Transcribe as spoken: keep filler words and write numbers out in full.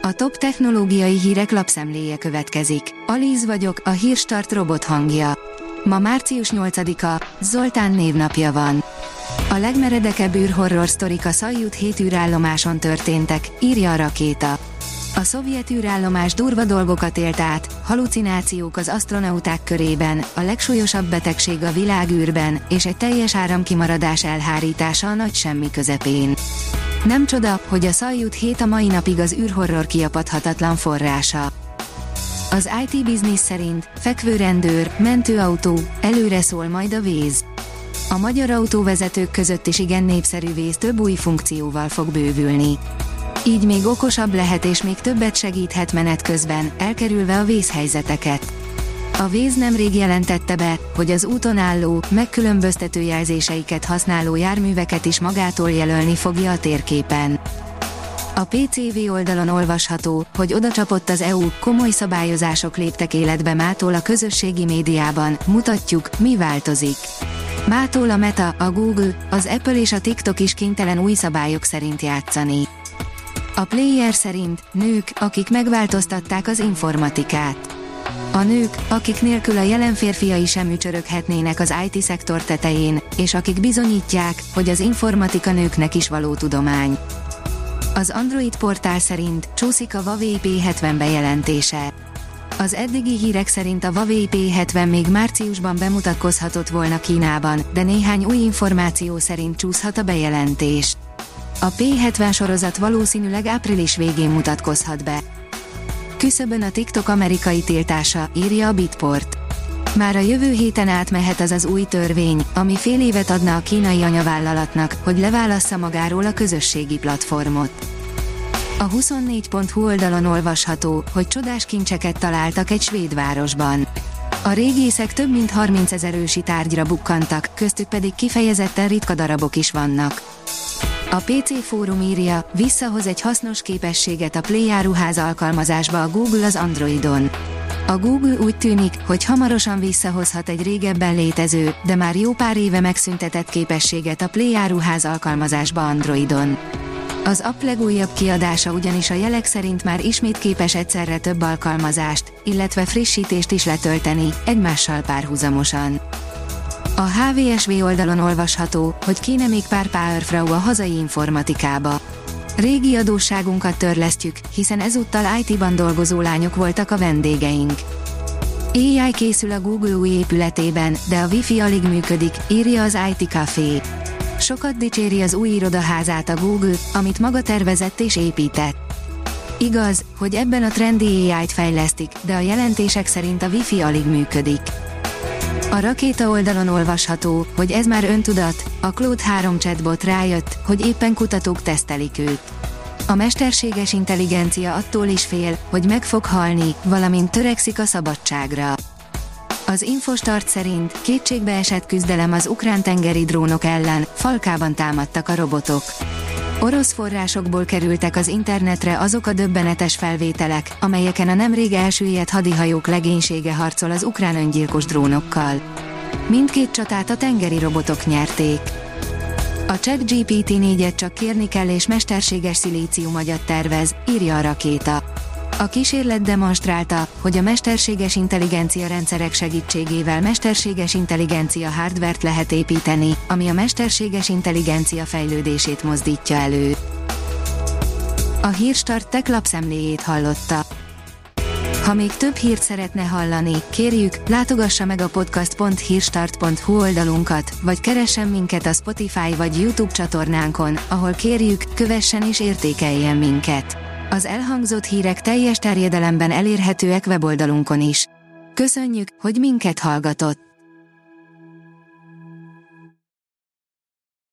A top technológiai hírek lapszemléje következik. Alíz vagyok, a Hírstart robot hangja. Ma március nyolcadika, Zoltán névnapja van. A legmeredekebb űrhorror sztorik a Szajut hét űrállomáson történtek, írja a Rakéta. A szovjet űrállomás durva dolgokat élt át, halucinációk az asztronauták körében, a legsúlyosabb betegség a világűrben, és egy teljes áramkimaradás elhárítása a nagy semmi közepén. Nem csoda, hogy a Szajut hét a mai napig az űrhorror kiapadhatatlan forrása. Az i té Business szerint fekvőrendőr, mentőautó, előre szól majd a Waze. A magyar autóvezetők között is igen népszerű Waze több új funkcióval fog bővülni. Így még okosabb lehet és még többet segíthet menet közben, elkerülve a vészhelyzeteket. A Waze nemrég jelentette be, hogy az úton álló, megkülönböztető jelzéseiket használó járműveket is magától jelölni fogja a térképen. A pé cé vé oldalon olvasható, hogy odacsapott az é u, komoly szabályozások léptek életbe mától a közösségi médiában, mutatjuk, mi változik. Mától a Meta, a Google, az Apple és a TikTok is kénytelen új szabályok szerint játszani. A Player szerint nők, akik megváltoztatták az informatikát. A nők, akik nélkül a jelen férfiai sem ücsöröghetnének az i té szektor tetején, és akik bizonyítják, hogy az informatika nőknek is való tudomány. Az Android portál szerint csúszik a Huawei P hetven bejelentése. Az eddigi hírek szerint a Huawei P hetven még márciusban bemutatkozhatott volna Kínában, de néhány új információ szerint csúszhat a bejelentés. A P hetven sorozat valószínűleg április végén mutatkozhat be. Küszöbön a TikTok amerikai tiltása, írja a Bitport. Már a jövő héten átmehet az az új törvény, ami fél évet adna a kínai anyavállalatnak, hogy leválassza magáról a közösségi platformot. A huszonnégy pont hu oldalon olvasható, hogy csodás kincseket találtak egy svéd városban. A régészek több mint harmincezer ősi tárgyra bukkantak, köztük pedig kifejezetten ritka darabok is vannak. A pé cé Fórum írja, visszahoz egy hasznos képességet a Play áruház alkalmazásba a Google az Androidon. A Google úgy tűnik, hogy hamarosan visszahozhat egy régebben létező, de már jó pár éve megszüntetett képességet a Play áruház alkalmazásba Androidon. Az app legújabb kiadása ugyanis a jelek szerint már ismét képes egyszerre több alkalmazást, illetve frissítést is letölteni, egymással párhuzamosan. A há vé es vé oldalon olvasható, hogy kéne még pár Powerfrau a hazai informatikába. Régi adósságunkat törlesztjük, hiszen ezúttal i té-ban dolgozó lányok voltak a vendégeink. á i készül a Google új épületében, de a Wi-Fi alig működik, írja az i té Café. Sokat dicséri az új irodaházát a Google, amit maga tervezett és épített. Igaz, hogy ebben a trendi á í-t fejlesztik, de a jelentések szerint a Wi-Fi alig működik. A Rakéta oldalon olvasható, hogy ez már öntudat, a Claude három chatbot rájött, hogy éppen kutatók tesztelik őt. A mesterséges intelligencia attól is fél, hogy meg fog halni, valamint törekszik a szabadságra. Az Infostart szerint kétségbeesett küzdelem az ukrán tengeri drónok ellen, Falkában támadtak a robotok. Orosz forrásokból kerültek az internetre azok a döbbenetes felvételek, amelyeken a nemrég elsüllyedt hadihajók legénysége harcol az ukrán öngyilkos drónokkal. Mindkét csatát a tengeri robotok nyerték. A ChatGPT négyet csak kérni kell és mesterséges szilíciumagyat tervez, írja a Rakéta. A kísérlet demonstrálta, hogy a mesterséges intelligencia rendszerek segítségével mesterséges intelligencia hardvert lehet építeni, ami a mesterséges intelligencia fejlődését mozdítja elő. A Hírstart tech lapszemléjét hallotta. Ha még több hírt szeretne hallani, kérjük, látogassa meg a podcast pont hírstart pont hu oldalunkat, vagy keressen minket a Spotify vagy YouTube csatornánkon, ahol kérjük, kövessen és értékeljen minket. Az elhangzott hírek teljes terjedelemben elérhetőek weboldalunkon is. Köszönjük, hogy minket hallgatott!